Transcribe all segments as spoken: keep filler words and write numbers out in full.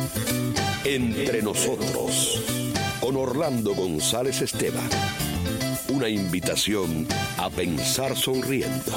Entre nosotros, con Orlando González Esteban. Una invitación a pensar sonriendo.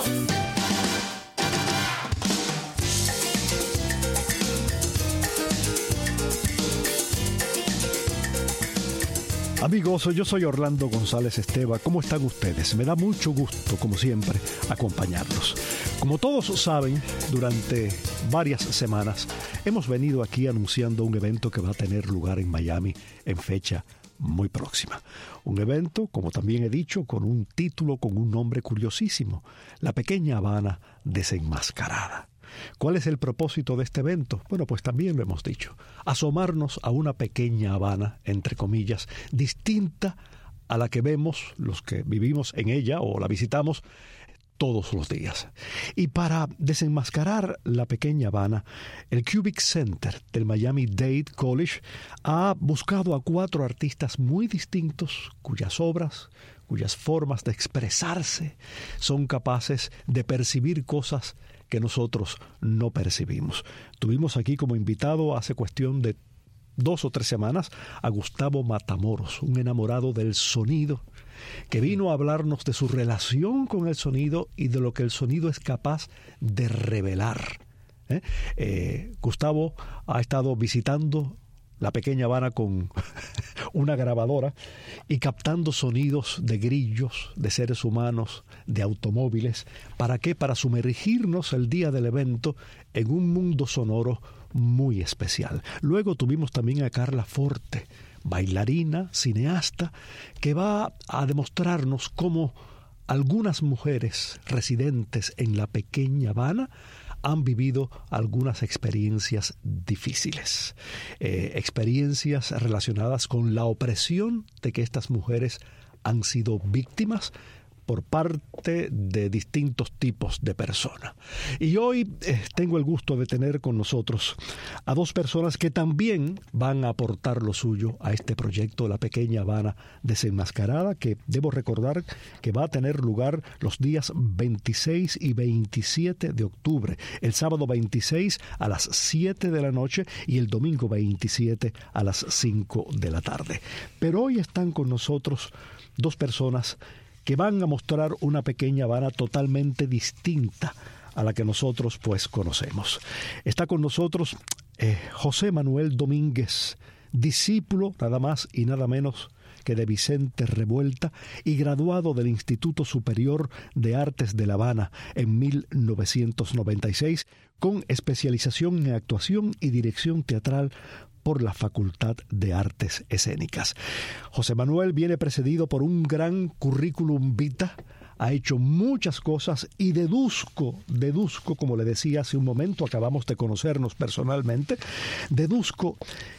Amigos, yo soy Orlando González Esteban. ¿Cómo están ustedes? Me da mucho gusto, como siempre, acompañarlos. Como todos saben, durante varias semanas hemos venido aquí anunciando un evento que va a tener lugar en Miami en fecha muy próxima. Un evento, como también he dicho, con un título, con un nombre curiosísimo: La Pequeña Habana Desenmascarada. ¿Cuál es el propósito de este evento? Bueno, pues también lo hemos dicho: asomarnos a una pequeña Habana, entre comillas, distinta a la que vemos los que vivimos en ella o la visitamos todos los días. Y para desenmascarar la pequeña Habana, el Cubic Center del Miami-Dade College ha buscado a cuatro artistas muy distintos cuyas obras, cuyas formas de expresarse son capaces de percibir cosas que nosotros no percibimos. Tuvimos aquí como invitado hace cuestión de dos o tres semanas a Gustavo Matamoros, un enamorado del sonido, que vino a hablarnos de su relación con el sonido y de lo que el sonido es capaz de revelar. ¿Eh? Eh, Gustavo ha estado visitando la pequeña Habana con una grabadora y captando sonidos de grillos, de seres humanos, de automóviles. ¿Para qué? Para sumergirnos el día del evento en un mundo sonoro muy especial. Luego tuvimos también a Carla Forte, bailarina, cineasta, que va a demostrarnos cómo algunas mujeres residentes en la pequeña Habana han vivido algunas experiencias difíciles, eh, experiencias relacionadas con la opresión de que estas mujeres han sido víctimas por parte de distintos tipos de personas. Y hoy eh, tengo el gusto de tener con nosotros a dos personas que también van a aportar lo suyo a este proyecto de la Pequeña Habana Desenmascarada, que debo recordar que va a tener lugar los días veintiséis y veintisiete de octubre, el sábado veintiséis a las siete de la noche y el domingo veintisiete a las cinco de la tarde. Pero hoy están con nosotros dos personas que van a mostrar una pequeña Habana totalmente distinta a la que nosotros pues conocemos. Está con nosotros eh, José Manuel Domínguez, discípulo nada más y nada menos que de Vicente Revuelta y graduado del Instituto Superior de Artes de La Habana en mil novecientos noventa y seis, con especialización en actuación y dirección teatral por la Facultad de Artes Escénicas. José Manuel viene precedido por un gran currículum vitae, ha hecho muchas cosas y deduzco, deduzco, como le decía hace un momento, acabamos de conocernos personalmente, deduzco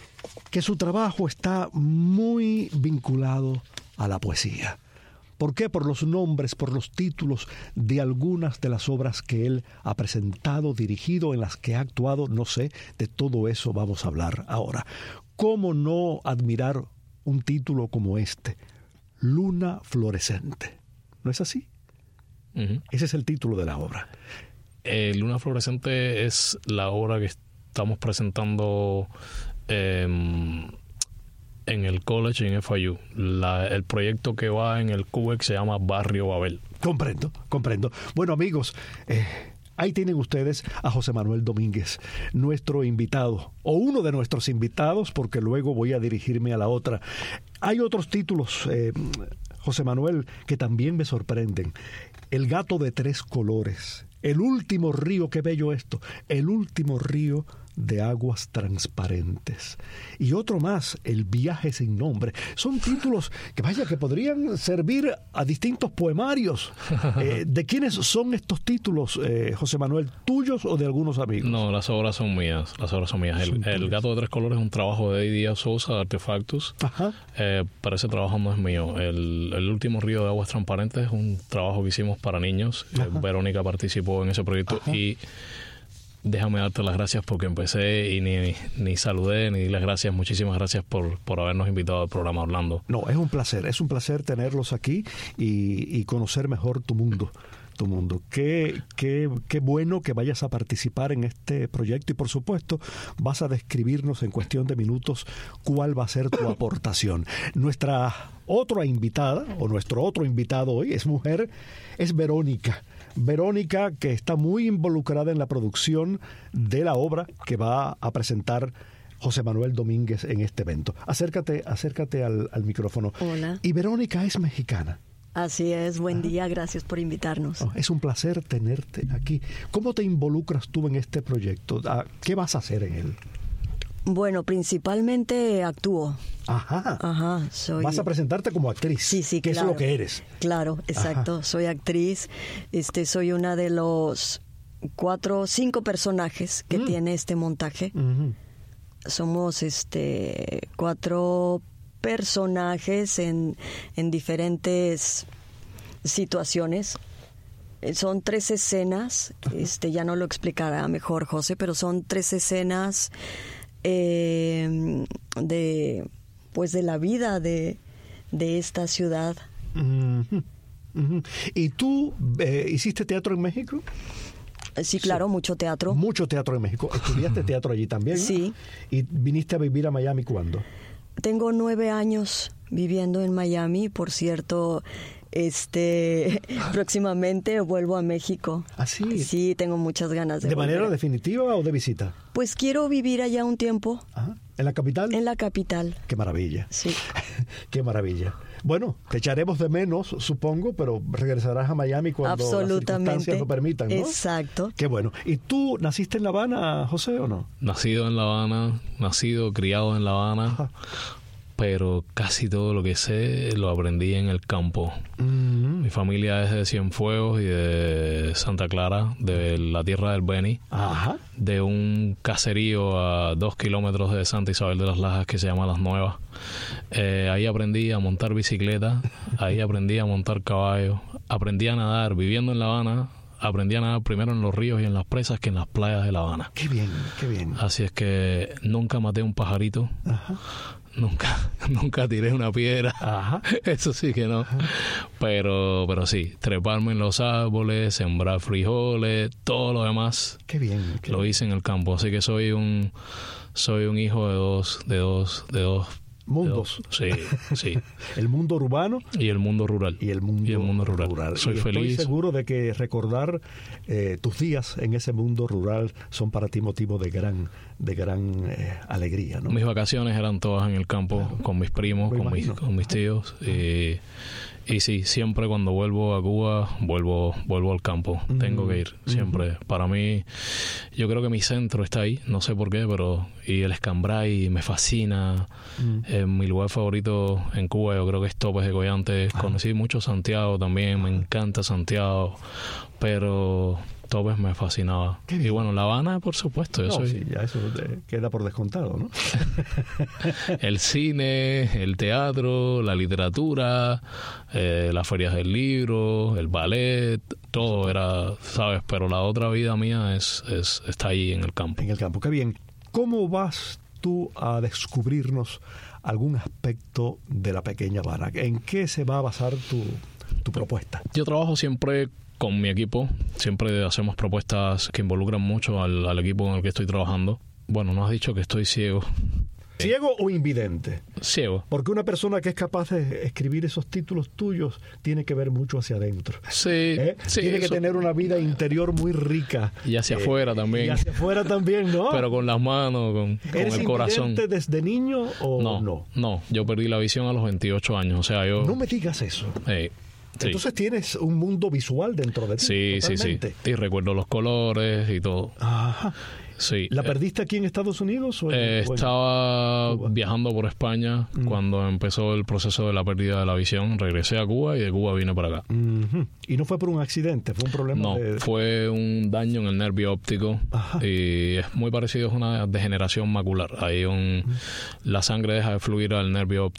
que su trabajo está muy vinculado a la poesía. ¿Por qué? Por los nombres, por los títulos de algunas de las obras que él ha presentado, dirigido, en las que ha actuado, no sé, de todo eso vamos a hablar ahora. ¿Cómo no admirar un título como este? Luna Florescente. ¿No es así? Uh-huh. Ese es el título de la obra. Eh, Luna Florescente es la obra que estamos presentando eh, en el college en F I U. La, el proyecto que va en el C U E C se llama Barrio Babel. Comprendo, comprendo. Bueno, amigos, eh, ahí tienen ustedes a José Manuel Domínguez, nuestro invitado, o uno de nuestros invitados, porque luego voy a dirigirme a la otra. Hay otros títulos, eh, José Manuel, que también me sorprenden. El gato de tres colores. El último río, qué bello esto. El último río de aguas transparentes. Y otro más, El viaje sin nombre. Son títulos que, vaya, que podrían servir a distintos poemarios. Eh, ¿De quiénes son estos títulos, eh, José Manuel? ¿Tuyos o de algunos amigos? No, las obras son mías. Las obras son mías. El, el gato de tres colores es un trabajo de Díaz Sousa, de Artefactus. Ajá. Eh, pero ese trabajo no es mío. El, el último río de aguas transparentes es un trabajo que hicimos para niños. Eh, Verónica participó en ese proyecto. Ajá. Y déjame darte las gracias porque empecé y ni, ni, ni saludé ni di las gracias. Muchísimas gracias por, por habernos invitado al programa, Orlando. No, es un placer, es un placer tenerlos aquí y, y conocer mejor tu mundo. tu mundo. Qué, qué, qué bueno que vayas a participar en este proyecto y, por supuesto, vas a describirnos en cuestión de minutos cuál va a ser tu aportación. Nuestra otra invitada, o nuestro otro invitado hoy, es mujer, es Verónica. Verónica, que está muy involucrada en la producción de la obra que va a presentar José Manuel Domínguez en este evento. Acércate, acércate al, al micrófono. Hola. Y Verónica es mexicana. Así es, buen día, gracias por invitarnos. Oh, es un placer tenerte aquí. ¿Cómo te involucras tú en este proyecto? ¿Qué vas a hacer en él? Bueno, principalmente actúo. Ajá. Ajá, soy... Vas a presentarte como actriz. Sí, sí, que claro. es lo que eres. Claro, exacto. Ajá. Soy actriz. Este, soy una de los cuatro, cinco personajes que mm. tiene este montaje. Uh-huh. Somos este cuatro personajes en, en diferentes situaciones. Son tres escenas, este ya no lo explicará mejor José, pero son tres escenas eh, de pues de la vida de, de esta ciudad. Uh-huh. Uh-huh. ¿Y tú eh, hiciste teatro en México? Sí, claro, sí. mucho teatro. Mucho teatro en México. ¿Estudiaste teatro allí también? Sí. ¿Y viniste a vivir a Miami cuándo? Tengo nueve años viviendo en Miami. Por cierto, este próximamente vuelvo a México. ¿Ah, sí? Sí, tengo muchas ganas de ¿De volver. manera definitiva o de visita? Pues quiero vivir allá un tiempo. Ajá. ¿En la capital? En la capital. Qué maravilla. Sí. Qué maravilla. Bueno, te echaremos de menos, supongo, pero regresarás a Miami cuando las circunstancias lo permitan, ¿no? Exacto. Qué bueno. ¿Y tú naciste en La Habana, José, o no? Nacido en La Habana, nacido, criado en La Habana. Ajá. Pero casi todo lo que sé lo aprendí en el campo. Mm-hmm. Mi familia es de Cienfuegos y de Santa Clara, de la tierra del Beni. Ajá. De un caserío a dos kilómetros de Santa Isabel de las Lajas que se llama Las Nuevas. Eh, ahí aprendí a montar bicicleta, ahí aprendí a montar caballo, aprendí a nadar viviendo en La Habana. Aprendí a nadar primero en los ríos y en las presas que en las playas de La Habana. Qué bien, qué bien. Así es que nunca maté un pajarito. Ajá. Nunca, nunca tiré una piedra. Ajá. Eso sí que no. Pero, pero sí, treparme en los árboles, sembrar frijoles, todo lo demás. Qué bien. Qué lo bien. hice en el campo. Así que soy un, soy un hijo de dos, de dos, de dos mundos. Sí, sí. El mundo urbano y el mundo rural. Y el mundo, y el mundo rural. rural. Soy y feliz. Estoy seguro de que recordar eh, tus días en ese mundo rural son para ti motivo de gran, de gran eh, alegría, ¿no? Mis vacaciones eran todas en el campo, claro. Con mis primos, con mis, con mis tíos. Y, y sí, siempre cuando vuelvo a Cuba, vuelvo, vuelvo al campo. Mm. Tengo que ir, siempre. Mm. Para mí, yo creo que mi centro está ahí, no sé por qué, pero y el Escambray me fascina. Mm. Eh, mi lugar favorito en Cuba yo creo que es Topes de Collante. Ah. Conocí mucho Santiago también, me encanta Santiago, pero Topes me fascinaba. Y bueno, La Habana, por supuesto. Yo no, soy... sí, ya eso queda por descontado, ¿no? El cine, el teatro, la literatura, eh, las ferias del libro, el ballet, todo era, ¿sabes? Pero la otra vida mía es, es está ahí en el campo. En el campo, qué bien. ¿Cómo vas tú a descubrirnos algún aspecto de la pequeña Habana? ¿En qué se va a basar tu, tu propuesta? Yo trabajo siempre con mi equipo, siempre hacemos propuestas que involucran mucho al, al equipo con el que estoy trabajando. Bueno, no has dicho que estoy ciego. ¿Ciego o invidente? Ciego. Porque una persona que es capaz de escribir esos títulos tuyos tiene que ver mucho hacia adentro. Sí. ¿Eh? sí tiene eso. que tener una vida interior muy rica. Y hacia eh, afuera también. Y hacia afuera también, ¿no? Pero con las manos, con, con el corazón. ¿Eres invidente desde niño o no, no? No, yo perdí la visión a los veintiocho años. O sea, yo... No me digas eso. Eh, Sí. Entonces tienes un mundo visual dentro de ti. Sí, totalmente. sí, sí. Y recuerdo los colores y todo. Ajá. Sí. ¿La perdiste aquí en Estados Unidos? O en, eh, o en estaba Cuba? Viajando por España mm. cuando empezó el proceso de la pérdida de la visión. Regresé a Cuba y de Cuba vine para acá. Mm-hmm. ¿Y no fue por un accidente? ¿Fue un problema? No, de... fue un daño en el nervio óptico. Ajá. Y es muy parecido, es una degeneración macular. Ahí un, mm. la sangre deja de fluir al nervio óptico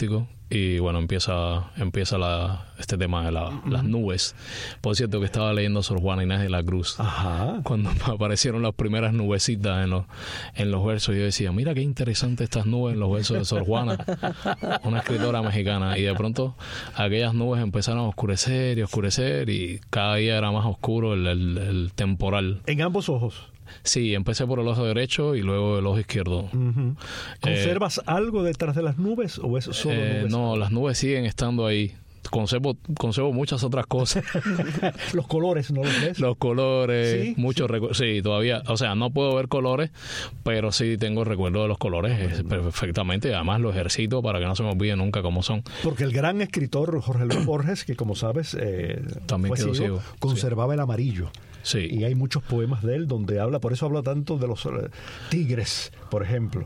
y bueno, empieza empieza la, este tema de la, uh-huh. las nubes. Por cierto, que estaba leyendo Sor Juana Inés de la Cruz. Ajá. Cuando aparecieron las primeras nubecitas en los, en los versos, yo decía, mira qué interesante estas nubes en los versos de Sor Juana, una escritora mexicana. Y de pronto aquellas nubes empezaron a oscurecer y oscurecer y cada día era más oscuro el, el, el temporal. ¿En ambos ojos? Sí, empecé por el ojo derecho y luego el ojo izquierdo. Uh-huh. ¿Conservas eh, algo detrás de las nubes o es solo eh, nubes? No, las nubes siguen estando ahí. Conservo, conservo muchas otras cosas. Los colores, ¿no los ves? Los colores, ¿Sí? muchos sí. recuerdos. Sí, todavía, o sea, no puedo ver colores, pero sí tengo recuerdo de los colores perfectamente. Además, los ejercito para que no se me olvide nunca cómo son. Porque el gran escritor Jorge Luis Borges, que como sabes, eh, también quedó ciego, ciego, conservaba sí. el amarillo. Sí. Y hay muchos poemas de él donde habla, por eso habla tanto de los uh, tigres, por ejemplo.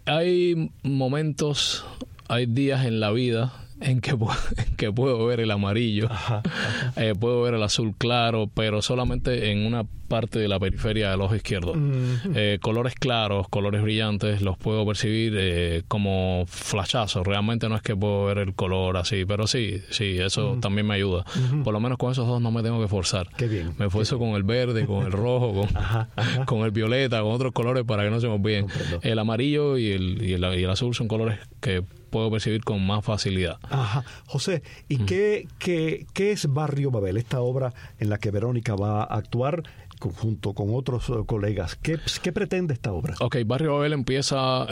Hay momentos, hay días en la vida en que, en que puedo ver el amarillo, ajá, ajá. Eh, puedo ver el azul claro, pero solamente en una parte de la periferia del ojo izquierdo. Uh-huh. Eh, colores claros, colores brillantes, los puedo percibir eh, como flashazos. Realmente no es que puedo ver el color así, pero sí, sí, eso uh-huh. también me ayuda. Uh-huh. Por lo menos con esos dos no me tengo que forzar. Qué bien. Me esfuerzo con el verde, con el rojo, con, ajá, ajá. con el violeta, con otros colores para que no se me olviden. Comprendo. El amarillo y el, y, el, y el azul son colores que puedo percibir con más facilidad. Ajá. José, ¿y mm. qué, qué, qué es Barrio Babel? Esta obra en la que Verónica va a actuar junto con otros uh, colegas. ¿Qué, ¿Qué pretende esta obra? Ok, Barrio Babel empieza...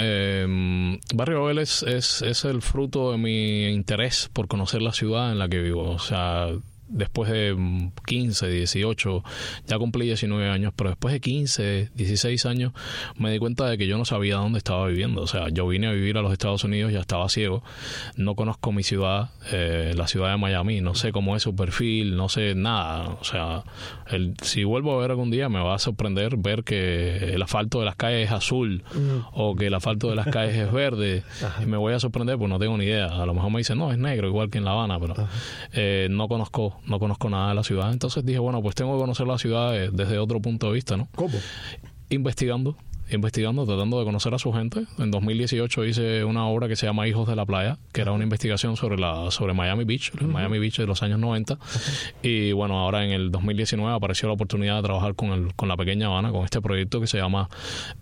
Eh, Barrio Babel es, es, es el fruto de mi interés por conocer la ciudad en la que vivo. O sea... Después de quince, dieciocho, ya cumplí diecinueve años, pero después de quince, dieciséis años me di cuenta de que yo no sabía dónde estaba viviendo. O sea, yo vine a vivir a los Estados Unidos, ya estaba ciego, no conozco mi ciudad, eh, la ciudad de Miami, no sé cómo es su perfil, no sé nada. O sea, el, si vuelvo a ver algún día me va a sorprender ver que el asfalto de las calles es azul mm. o que el asfalto de las calles es verde. Ajá. Y me voy a sorprender porque no tengo ni idea. A lo mejor me dicen, no, es negro, igual que en La Habana, pero eh, no conozco no conozco nada de la ciudad. Entonces dije, bueno, pues tengo que conocer la ciudad desde otro punto de vista, ¿no? ¿Cómo? Investigando, investigando, tratando de conocer a su gente. En dos mil dieciocho hice una obra que se llama Hijos de la Playa, que era una investigación sobre la sobre Miami Beach, el uh-huh. Miami Beach de los años noventa. Uh-huh. Y bueno, ahora en el dos mil diecinueve apareció la oportunidad de trabajar con el con la Pequeña Habana, con este proyecto que se llama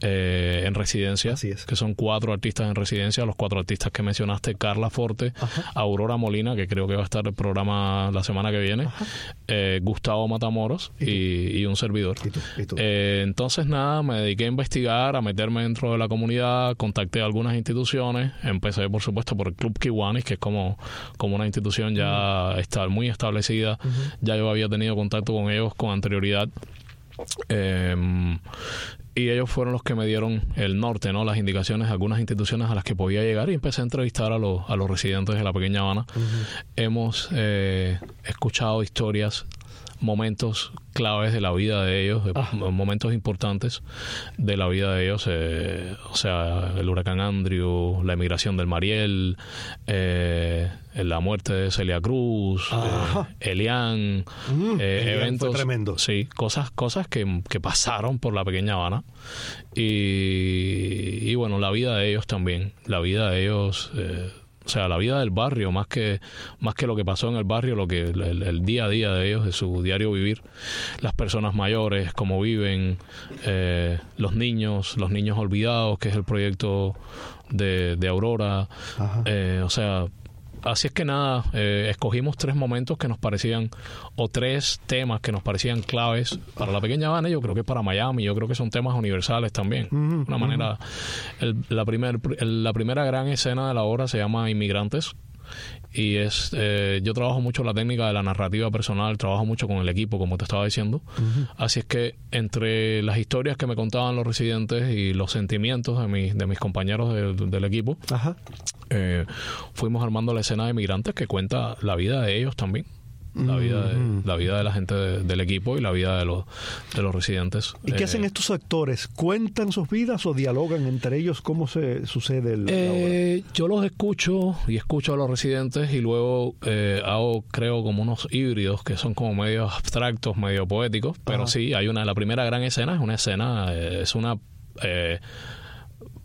eh, En Residencia, Así es. que son cuatro artistas en residencia, los cuatro artistas que mencionaste, Carla Forte, uh-huh. Aurora Molina, que creo que va a estar el programa la semana que viene, uh-huh. eh, Gustavo Matamoros y, y, y un servidor. ¿Y tú? ¿Y tú? Eh, entonces nada, me dediqué a investigar, a meterme dentro de la comunidad, contacté a algunas instituciones, empecé por supuesto por el Club Kiwanis, que es como, como una institución ya uh-huh. está muy establecida, uh-huh. ya yo había tenido contacto con ellos con anterioridad. Eh, y ellos fueron los que me dieron el norte, ¿no? Las indicaciones de algunas instituciones a las que podía llegar, y empecé a entrevistar a los, a los residentes de la Pequeña Habana. Uh-huh. Hemos eh, escuchado historias, momentos claves de la vida de ellos, de ah. momentos importantes de la vida de ellos, eh, o sea, el huracán Andrew, la emigración del Mariel, eh, la muerte de Celia Cruz, eh, Elian, mm, eh, Elian eventos, fue tremendo. Sí, cosas, cosas que, que pasaron por la Pequeña Habana y, y bueno, la vida de ellos también, la vida de ellos. Eh, O sea, la vida del barrio, más que más que lo que pasó en el barrio, lo que el, el día a día de ellos, de su diario vivir, las personas mayores, cómo viven, eh, los niños, los niños olvidados, que es el proyecto de, de Aurora. Eh, o sea, así es que nada, eh, escogimos tres momentos que nos parecían, o tres temas que nos parecían claves para la Pequeña Habana, yo creo que para Miami, yo creo que son temas universales también. Uh-huh, Una manera, uh-huh. el, la, primer, el, la primera gran escena de la obra se llama Inmigrantes, y es eh, yo trabajo mucho la técnica de la narrativa personal, trabajo mucho con el equipo, como te estaba diciendo. Uh-huh. Así es que entre las historias que me contaban los residentes y los sentimientos de, mi, de mis compañeros de, de, del equipo, uh-huh. eh, fuimos armando la escena de Inmigrantes, que cuenta la vida de ellos también. La vida, de, uh-huh. la vida de la gente de, del equipo y la vida de los, de los residentes. ¿Y qué eh, hacen estos actores? ¿Cuentan sus vidas o dialogan entre ellos? ¿Cómo se sucede el, eh, yo los escucho y escucho a los residentes y luego eh, hago, creo, como unos híbridos que son como medio abstractos, medio poéticos, pero uh-huh. sí, hay una, la primera gran escena es una escena, eh, es una... Eh,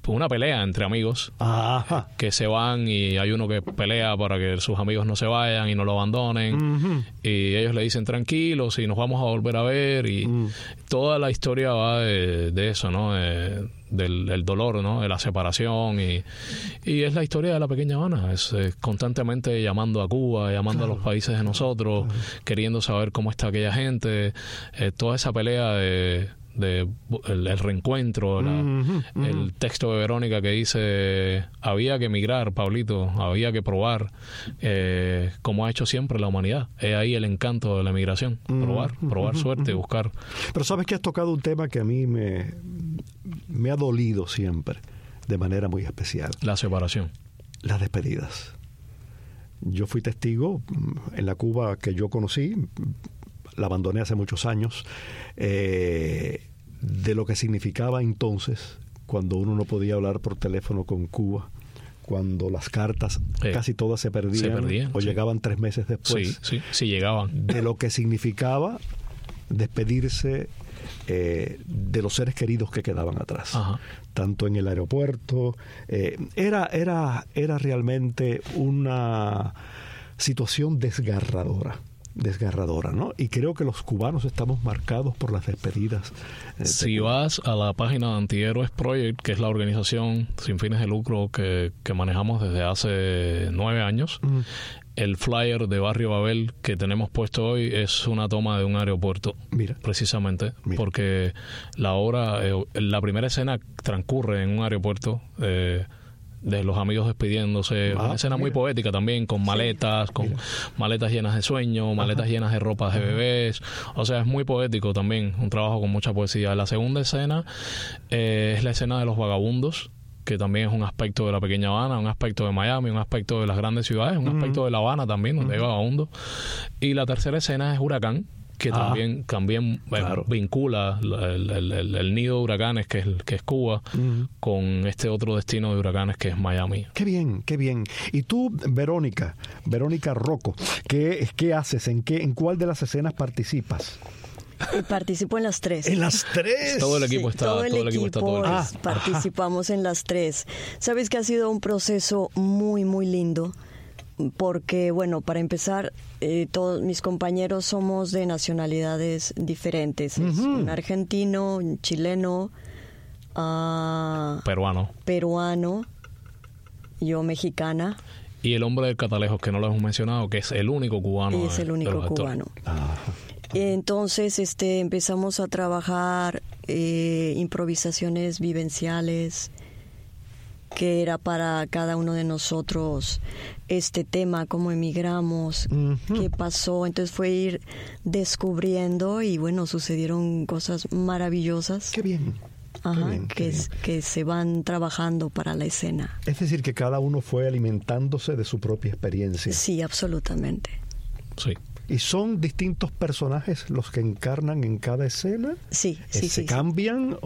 una pelea entre amigos. Ajá. Que se van y hay uno que pelea para que sus amigos no se vayan y no lo abandonen. Uh-huh. Y ellos le dicen tranquilos y nos vamos a volver a ver. Y uh-huh. toda la historia va de, de eso, ¿no? De, del, del dolor, ¿no? De la separación. Y, y es la historia de la pequeña Habana. Es eh, constantemente llamando a Cuba, llamando claro. a los países de nosotros, claro. queriendo saber cómo está aquella gente. Eh, toda esa pelea de... de el, el reencuentro, la, uh-huh, uh-huh. el texto de Verónica que dice había que emigrar, Pablito, había que probar, eh, como ha hecho siempre la humanidad. Es ahí el encanto de la emigración, probar, uh-huh, probar uh-huh, suerte, uh-huh. buscar. Pero sabes que has tocado un tema que a mí me, me ha dolido siempre, de manera muy especial. La separación. Las despedidas. Yo fui testigo en la Cuba que yo conocí, la abandoné hace muchos años, eh, de lo que significaba entonces cuando uno no podía hablar por teléfono con Cuba, cuando las cartas eh, casi todas se perdían, se perdían o sí. llegaban tres meses después. Sí, sí, sí llegaban. De lo que significaba despedirse eh, de los seres queridos que quedaban atrás. Ajá. Tanto en el aeropuerto. Eh, era, era, era realmente una situación desgarradora. desgarradora, ¿no? Y creo que los cubanos estamos marcados por las despedidas. Eh, si de vas a la página de Antihéroes Project, que es la organización sin fines de lucro que, que manejamos desde hace nueve años, mm. el flyer de Barrio Babel que tenemos puesto hoy es una toma de un aeropuerto. Mira. Precisamente, Mira. porque la obra, eh, la primera escena transcurre en un aeropuerto, eh, de los amigos despidiéndose, ah, una escena mira. muy poética también, con maletas, sí, con mira. maletas llenas de sueño, maletas Ajá. llenas de ropas de bebés, o sea, es muy poético también, un trabajo con mucha poesía. La segunda escena eh, es la escena de los vagabundos, que también es un aspecto de la pequeña Habana, un aspecto de Miami, un aspecto de las grandes ciudades, un uh-huh. aspecto de La Habana también, donde uh-huh. hay vagabundos. Y la tercera escena es Huracán, que ah, también, también claro. vincula el, el, el, el nido de huracanes, que es, que es Cuba, uh-huh. con este otro destino de huracanes, que es Miami. Qué bien, qué bien. Y tú, Verónica, Verónica Rocco, ¿qué, qué haces? ¿En qué, en cuál de las escenas participas? Participo en las tres. ¿En las tres? Todo el equipo sí, está. Todo el, todo el equipo, equipo está. Todo el ah, participamos ajá. en las tres. Sabes que ha sido un proceso muy, muy lindo. Porque, bueno, para empezar, eh, todos mis compañeros somos de nacionalidades diferentes. Uh-huh. Es un argentino, un chileno, uh, peruano. peruano, yo mexicana. Y el hombre del Catalejos, que no lo hemos mencionado, que es el único cubano. Es el único cubano. Entonces este, empezamos a trabajar eh, improvisaciones vivenciales, que era para cada uno de nosotros este tema, cómo emigramos, uh-huh. qué pasó. Entonces fue ir descubriendo y bueno, sucedieron cosas maravillosas. ¡Qué bien! Ajá, qué bien, que, qué es, bien. que se van trabajando para la escena. Es decir, que cada uno fue alimentándose de su propia experiencia. Sí, absolutamente. Sí. ¿Y son distintos personajes los que encarnan en cada escena? Sí, sí, ¿Se sí, cambian sí.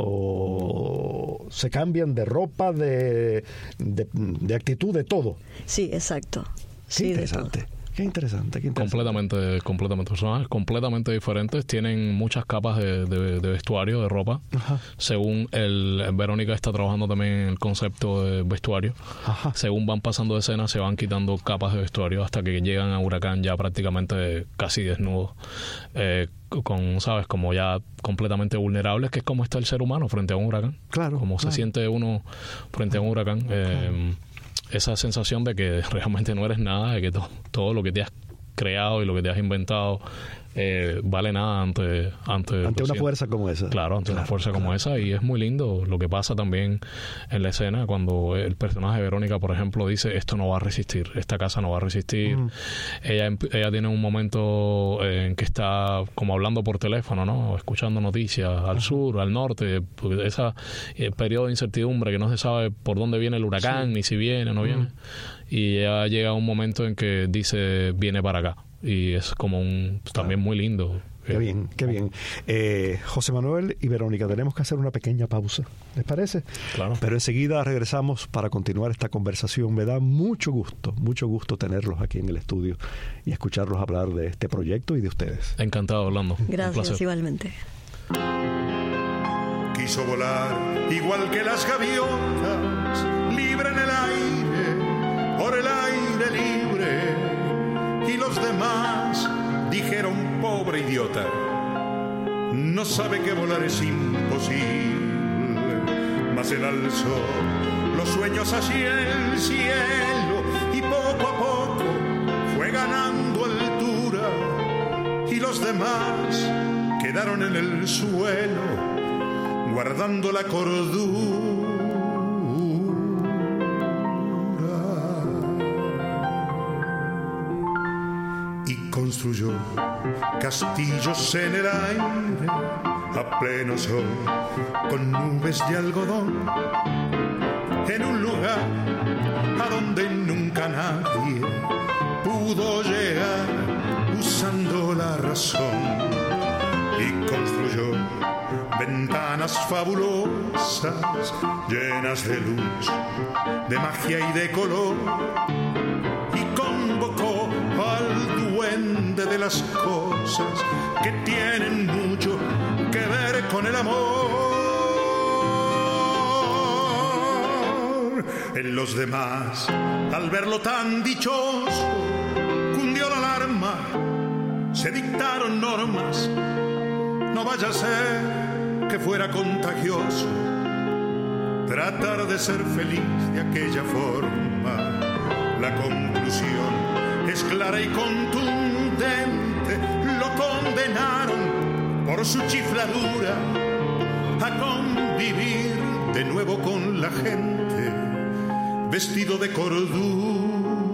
o se cambian de ropa, de, de, de actitud, de todo? Sí, exacto. Qué sí, interesante. De todo. Qué interesante, qué interesante. Completamente, completamente personajes, completamente diferentes. Tienen muchas capas de, de, de vestuario, de ropa. Ajá. Según el Verónica está trabajando también en el concepto de vestuario. Ajá. Según van pasando escenas, se van quitando capas de vestuario hasta que llegan a Huracán ya prácticamente casi desnudos. Eh, con, ¿sabes? Como ya completamente vulnerables, que es como está el ser humano frente a un huracán. Claro. Como claro. se siente uno frente a un huracán. Eh, claro. Esa sensación de que realmente no eres nada, de que to- todo lo que te has creado y lo que te has inventado eh, vale nada ante ante, ante una fuerza como esa. Claro, ante claro, una fuerza claro. como esa. Y es muy lindo lo que pasa también en la escena cuando el personaje de Verónica, por ejemplo, dice: esto no va a resistir, esta casa no va a resistir. Uh-huh. ella ella tiene un momento en que está como hablando por teléfono, ¿no? Escuchando noticias al uh-huh. sur, al norte, ese eh, periodo de incertidumbre que no se sabe por dónde viene el huracán, sí. ni si viene o no uh-huh. viene. Y ella llega a un momento en que dice: viene para acá. Y es como un también muy lindo. Qué bien, qué bien. Eh, José Manuel y Verónica, tenemos que hacer una pequeña pausa, ¿les parece? Claro. Pero enseguida regresamos para continuar esta conversación. Me da mucho gusto, mucho gusto tenerlos aquí en el estudio y escucharlos hablar de este proyecto y de ustedes. Encantado, Orlando. Gracias, igualmente. Quiso volar igual que las gaviotas pobre idiota no sabe que volar es imposible, mas él alzó los sueños hacia el cielo y poco a poco fue ganando altura, y los demás quedaron en el suelo guardando la cordura. Construyó castillos en el aire a pleno sol con nubes de algodón, en un lugar a donde nunca nadie pudo llegar usando la razón, y construyó ventanas fabulosas llenas de luz, de magia y de color, y convocó al duende de las cosas que tienen mucho que ver con el amor. En los demás, al verlo tan dichoso, cundió la alarma, se dictaron normas, no vaya a ser que fuera contagioso tratar de ser feliz de aquella forma. La conclusión es clara y contundente, lo condenaron por su chifladura a convivir de nuevo con la gente, vestido de cordura.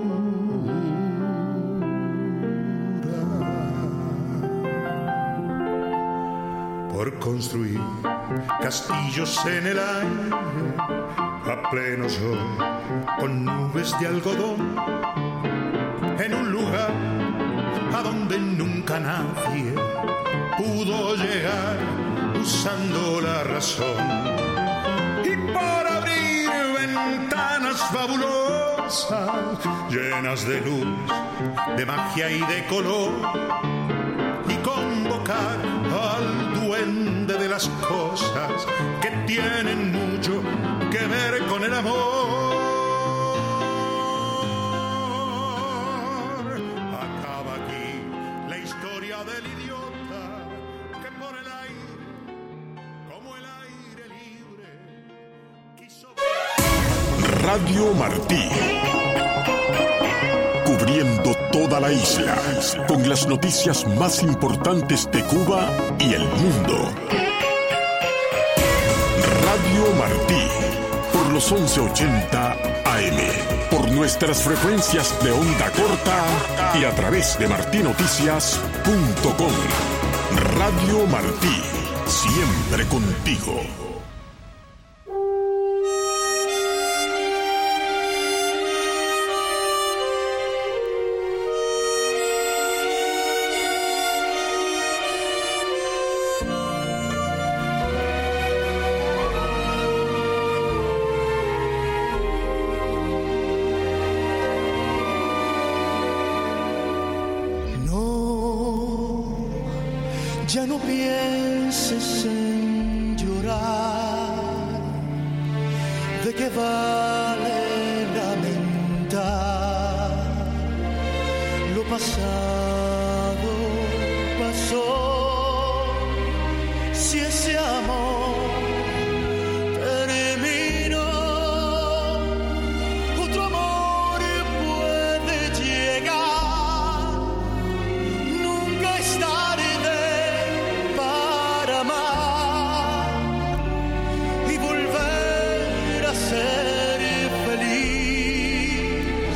Por construir castillos en el aire a pleno sol con nubes de algodón, en un lugar a donde nunca nadie pudo llegar usando la razón, y por abrir ventanas fabulosas llenas de luz, de magia y de color, y convocar al duende de las cosas que tienen mucho que ver con el amor. Del idiota que por el aire, como el aire libre, quiso... Radio Martí, cubriendo toda la isla con las noticias más importantes de Cuba y el mundo. Radio Martí, por los once ochenta A M, por nuestras frecuencias de onda corta y a través de martinoticias punto com. Radio Martí, siempre contigo. Ya no pienses en llorar, ¿de qué vale lamentar? Lo pasado pasó, si ese amor terminó, otro amor puede llegar, nunca es tarde para amar y volver a ser feliz,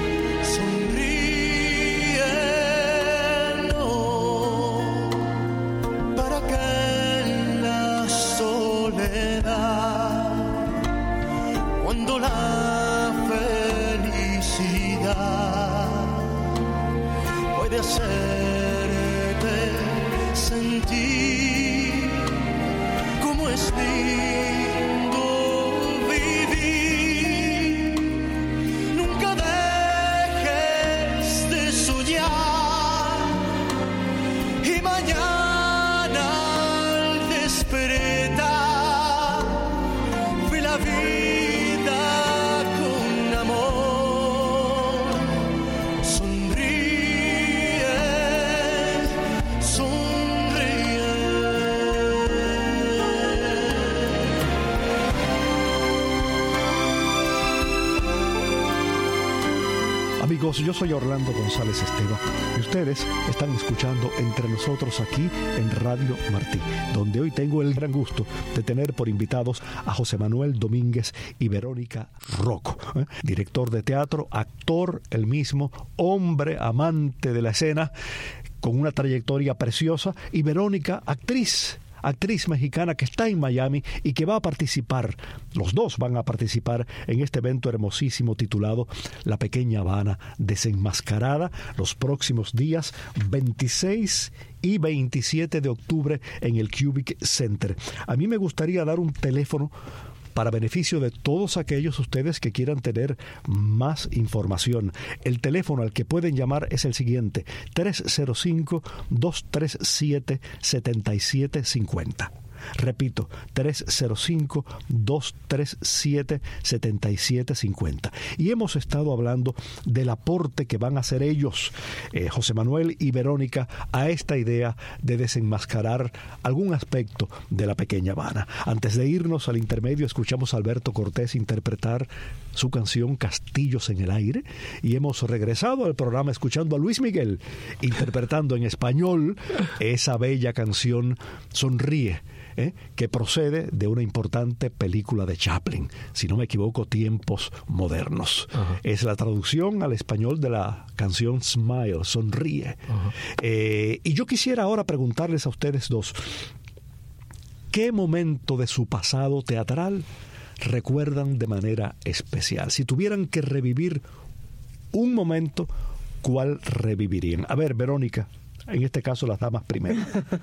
sonriendo, para que en la soledad, cuando la felicidad puede hacerte sentir como es lindo vivir. Nunca dejes de soñar y mañana al despertar ve la vida con amor, sonriendo. Amigos, yo soy Orlando González Esteva y ustedes están escuchando Entre Nosotros aquí en Radio Martí, donde hoy tengo el gran gusto de tener por invitados a José Manuel Domínguez y Verónica Rocco, ¿eh? director de teatro, actor, el mismo, hombre, amante de la escena, con una trayectoria preciosa, y Verónica, actriz. actriz mexicana que está en Miami y que va a participar, los dos van a participar en este evento hermosísimo titulado La Pequeña Habana Desenmascarada, los próximos días veintiséis y veintisiete de octubre en el Cubic Center. A mí me gustaría dar un teléfono para beneficio de todos aquellos ustedes que quieran tener más información. El teléfono al que pueden llamar es el siguiente: tres cero cinco, dos tres siete, siete siete cinco cero. Repito, tres cero cinco, dos tres siete, siete siete cinco cero. Y hemos estado hablando del aporte que van a hacer ellos, eh, José Manuel y Verónica, a esta idea de desenmascarar algún aspecto de La Pequeña Habana. Antes de irnos al intermedio, escuchamos a Alberto Cortés interpretar su canción Castillos en el Aire, y hemos regresado al programa escuchando a Luis Miguel interpretando en español esa bella canción Sonríe, ¿Eh? que procede de una importante película de Chaplin, si no me equivoco, Tiempos Modernos. Ajá. Es la traducción al español de la canción Smile, Sonríe. Eh, y yo quisiera ahora preguntarles a ustedes dos, ¿qué momento de su pasado teatral recuerdan de manera especial? Si tuvieran que revivir un momento, ¿cuál revivirían? A ver, Verónica, en este caso las damas primero.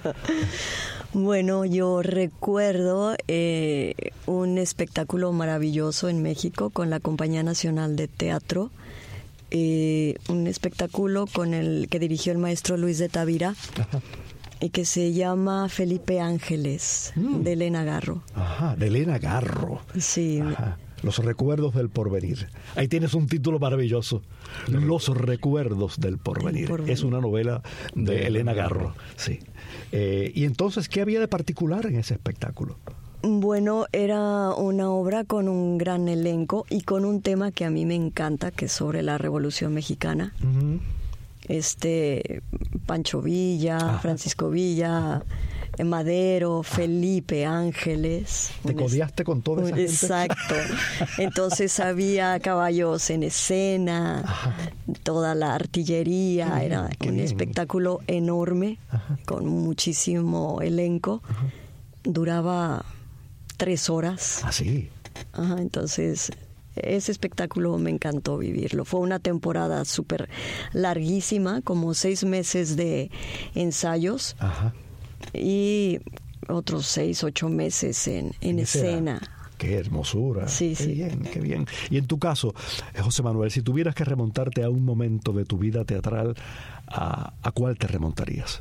Bueno, yo recuerdo eh, un espectáculo maravilloso en México con la Compañía Nacional de Teatro, eh, un espectáculo con el que dirigió el maestro Luis de Tavira. Ajá. Y que se llama Felipe Ángeles, mm. de Elena Garro. Ajá, de Elena Garro. Sí. Ajá. Los recuerdos del porvenir. Ahí tienes un título maravilloso. Los recuerdos del porvenir. porvenir. Es una novela de, de Elena Garro. Sí. Eh, y entonces, ¿qué había de particular en ese espectáculo? Bueno, era una obra con un gran elenco y con un tema que a mí me encanta, que es sobre la Revolución Mexicana. Uh-huh. Este, Pancho Villa, Ajá. Francisco Villa, Madero, Felipe Ángeles. ¿Te codiaste con toda esa gente? Exacto. Entonces había caballos en escena, Ajá. toda la artillería, bien, era un bien. espectáculo enorme, Ajá. con muchísimo elenco. Ajá. Duraba tres horas. ¿Ah, sí? Ajá, entonces ese espectáculo me encantó vivirlo. Fue una temporada súper larguísima, como seis meses de ensayos. Ajá. Y otros seis, ocho meses en, en escena. Qué hermosura. Sí, qué sí. bien, qué bien. Y en tu caso, José Manuel, si tuvieras que remontarte a un momento de tu vida teatral, ¿a, a cuál te remontarías?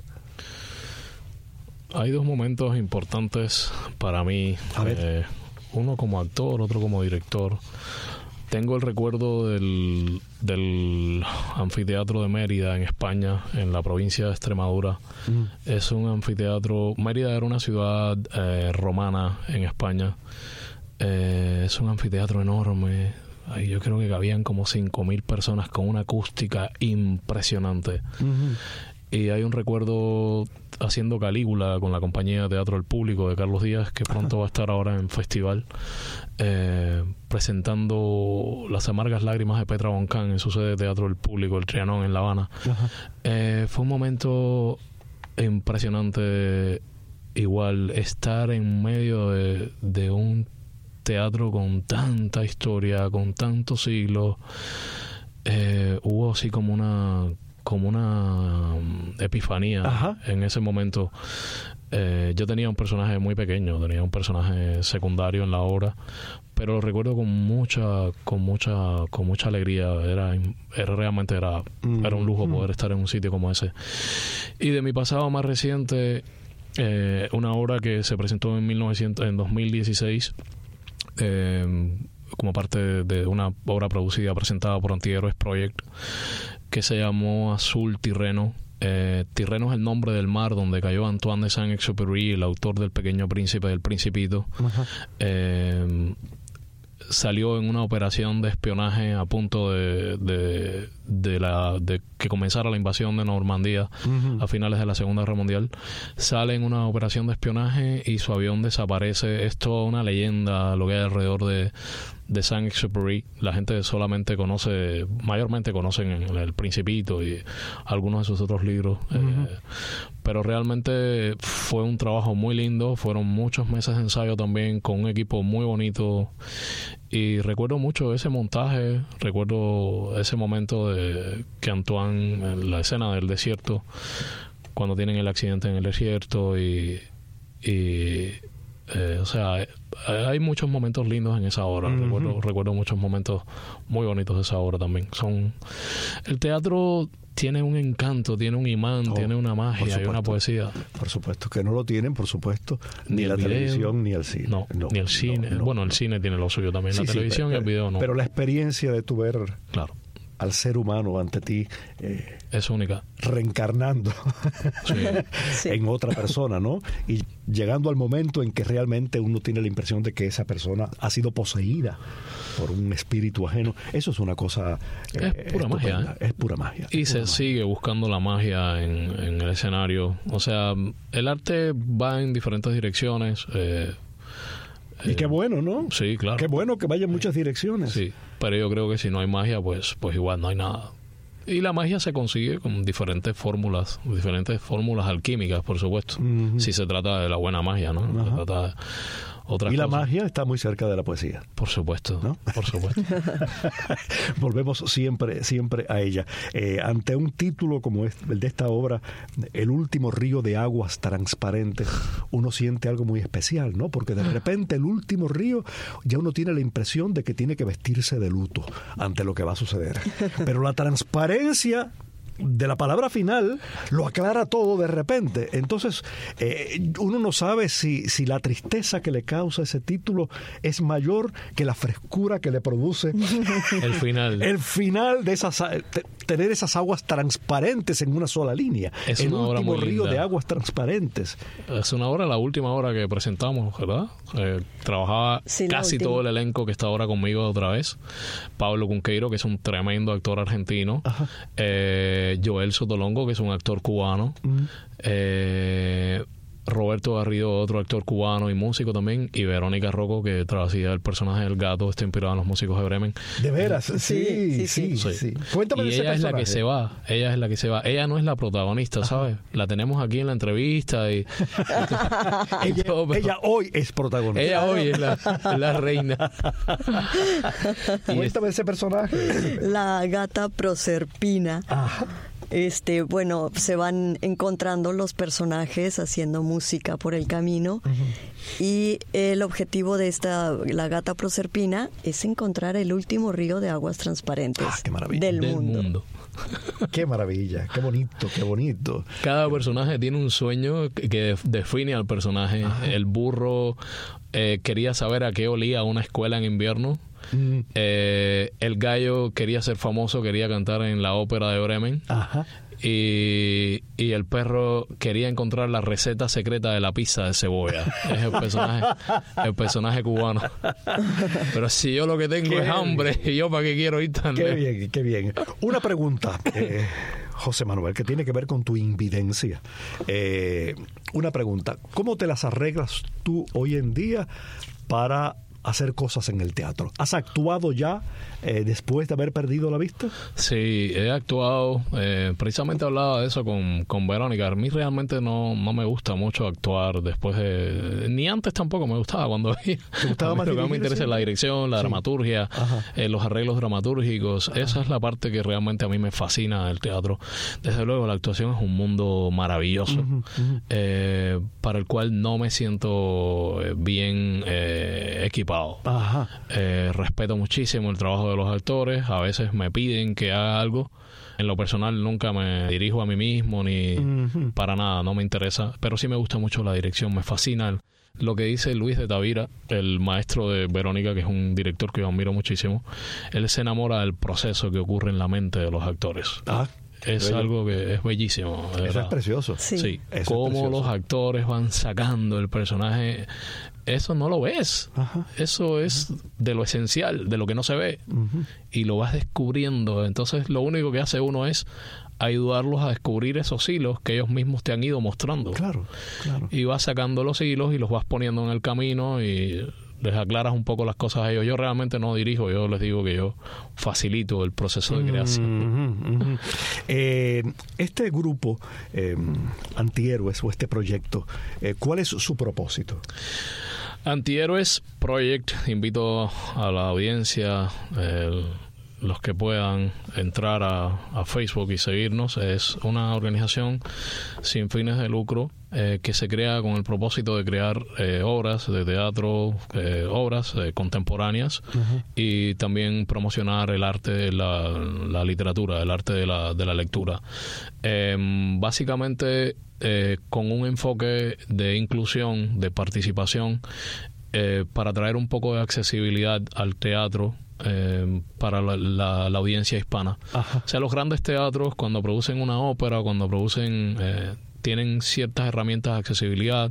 Hay dos momentos importantes para mí. A ver. Eh, uno como actor, otro como director. Tengo el recuerdo del, del anfiteatro de Mérida en España, en la provincia de Extremadura. Mm. Es un anfiteatro. Mérida era una ciudad eh, romana en España. Eh, es un anfiteatro enorme. Ahí yo creo que cabían como cinco mil personas con una acústica impresionante. Mm-hmm. Y hay un recuerdo haciendo Calígula con la compañía de Teatro del Público de Carlos Díaz, que pronto Ajá. va a estar ahora en festival, eh, presentando Las amargas lágrimas de Petra Boncán en su sede de Teatro del Público, el Trianón en La Habana. Eh, fue un momento impresionante, igual, estar en medio de, de un teatro con tanta historia, con tantos siglos. Eh, hubo así como una... como una epifanía. Ajá. En ese momento. Eh, yo tenía un personaje muy pequeño, tenía un personaje secundario en la obra, pero lo recuerdo con mucha, con mucha, con mucha alegría. Era, era realmente era, mm. era un lujo poder estar en un sitio como ese. Y de mi pasado más reciente, eh, una obra que se presentó en mil novecientos, en dos mil dieciséis. Eh, como parte de una obra producida, presentada por Antihéroes Project, que se llamó Azul Tirreno. Eh, Tirreno es el nombre del mar donde cayó Antoine de Saint-Exupéry, el autor del Pequeño Príncipe, del Principito. Eh, salió en una operación de espionaje a punto de, de, de la de que comenzara la invasión de Normandía uh-huh. a finales de la Segunda Guerra Mundial, sale en una operación de espionaje y su avión desaparece. Es toda una leyenda lo que hay alrededor de, de Saint-Exupéry. La gente solamente conoce, mayormente conocen El Principito y algunos de sus otros libros. Uh-huh. Eh, pero realmente fue un trabajo muy lindo, fueron muchos meses de ensayo también con un equipo muy bonito y recuerdo mucho ese montaje, recuerdo ese momento de que Antoine, en la escena del desierto, cuando tienen el accidente en el desierto y, y eh, o sea, hay muchos momentos lindos en esa obra. Uh-huh. recuerdo, recuerdo muchos momentos muy bonitos de esa obra también. Son el teatro tiene un encanto, tiene un imán, oh, tiene una magia y una poesía. Por supuesto, que no lo tienen, por supuesto, ni, ni la video, televisión ni el cine. No, no ni el cine. No, no, bueno, el no. cine tiene lo suyo también, sí, la televisión sí, pero, y el video no. Pero la experiencia de tu ver claro. al ser humano ante ti eh, es única. Reencarnando sí. Sí. en otra persona, ¿no? Y llegando al momento en que realmente uno tiene la impresión de que esa persona ha sido poseída por un espíritu ajeno. Eso es una cosa eh, es pura estupenda. magia, ¿eh? Es pura magia. Y es se pura sigue magia. buscando la magia en, en el escenario. O sea, el arte va en diferentes direcciones. Eh, y eh, qué bueno, ¿no? Sí, claro. Qué bueno que vaya en muchas direcciones. Sí, pero yo creo que si no hay magia, pues, pues igual no hay nada. Y la magia se consigue con diferentes fórmulas, diferentes fórmulas alquímicas, por supuesto. Uh-huh. Si se trata de la buena magia, ¿no? Uh-huh. Se trata de otras y la cosas. Magia está muy cerca de la poesía. Por supuesto, ¿no? Por supuesto. Volvemos siempre, siempre a ella. Eh, ante un título como este, el de esta obra, El último río de aguas transparentes, uno siente algo muy especial, ¿no? Porque de repente el último río, ya uno tiene la impresión de que tiene que vestirse de luto ante lo que va a suceder. Pero la transparencia de la palabra final lo aclara todo de repente. Entonces eh, uno no sabe si, si la tristeza que le causa ese título es mayor que la frescura que le produce el final el final de esas, tener esas aguas transparentes en una sola línea. Es el una último obra muy río linda. de aguas transparentes. Es una obra, la última obra que presentamos, ¿verdad? Eh, trabajaba sí, casi todo el elenco que está ahora conmigo otra vez. Pablo Cunqueiro, que es un tremendo actor argentino. eh, Joel Sotolongo, que es un actor cubano. Uh-huh. eh, Roberto Garrido, otro actor cubano y músico también, y Verónica Rocco, que hacía el personaje del gato, está inspirado en los músicos de Bremen. De veras, sí, sí, sí. sí, sí. sí. Cuéntame y de ese ella personaje. es la que se va, ella es la que se va. Ella no es la protagonista, Ajá. ¿sabes? La tenemos aquí en la entrevista y... ella, todo, ella hoy es protagonista. Ella hoy es la, es la reina. Cuéntame de ese personaje. La gata Proserpina. Ajá. Este, bueno, se van encontrando los personajes haciendo música por el camino. Uh-huh. Y el objetivo de esta, la gata Proserpina, es encontrar el último río de aguas transparentes ah, qué maravilla. del, del mundo. mundo. Qué maravilla, qué bonito, qué bonito. Cada personaje tiene un sueño que define al personaje. Ajá. El burro eh, quería saber a qué olía una escuela en invierno. Mm. Eh, el gallo quería ser famoso, quería cantar en la ópera de Bremen. Ajá. Y, y el perro quería encontrar la receta secreta de la pizza de cebolla. Es el personaje, el personaje cubano. Pero si yo lo que tengo qué es hambre, ¿y yo para qué quiero ir tan Qué bien, qué bien. Una pregunta, eh, José Manuel, que tiene que ver con tu invidencia. Eh, una pregunta, ¿cómo te las arreglas tú hoy en día para hacer cosas en el teatro? ¿Has actuado ya eh, después de haber perdido la vista? Sí, he actuado. Eh, precisamente hablaba de eso con, con Verónica. A mí realmente no, no me gusta mucho actuar después de... Ni antes tampoco me gustaba cuando veía. ¿Te gustaba más lo que más me interesa es la dirección, la sí. dramaturgia, eh, los arreglos dramatúrgicos. Ajá. Esa es la parte que realmente a mí me fascina del teatro. Desde luego, la actuación es un mundo maravilloso, uh-huh, uh-huh. Eh, para el cual no me siento bien eh, equipado. Ajá. Eh, respeto muchísimo el trabajo de los actores. A veces me piden que haga algo. En lo personal nunca me dirijo a mí mismo ni uh-huh. para nada, no me interesa. Pero sí me gusta mucho la dirección, me fascina lo que dice Luis de Tavira, el maestro de Verónica, que es un director que yo admiro muchísimo. Él se enamora del proceso que ocurre en la mente de los actores. Ah. es Bello. algo que es bellísimo. Eso es precioso. Sí. Sí, Eso cómo es precioso. los actores van sacando el personaje, eso no lo ves. Ajá. Eso es de lo esencial, de lo que no se ve, Ujú. y lo vas descubriendo. Entonces lo único que hace uno es ayudarlos a descubrir esos hilos que ellos mismos te han ido mostrando. Claro, claro. Y vas sacando los hilos y los vas poniendo en el camino y les aclaras un poco las cosas a ellos. Yo realmente no dirijo, yo les digo que yo facilito el proceso de creación. Ujú, ujú. Eh, este grupo, eh, Antihéroes, o este proyecto, eh, ¿cuál es su propósito? Antihéroes Project, invito a la audiencia, el- los que puedan entrar a, a Facebook y seguirnos. Es una organización sin fines de lucro eh, que se crea con el propósito de crear eh, obras de teatro, eh, obras eh, contemporáneas, uh-huh. y también promocionar el arte, la, la literatura, el arte de la, de la lectura. Eh, básicamente eh, con un enfoque de inclusión, de participación, eh, para traer un poco de accesibilidad al teatro, Eh, para la, la, la audiencia hispana. Ajá. O sea, los grandes teatros, cuando producen una ópera, cuando producen, eh, tienen ciertas herramientas de accesibilidad,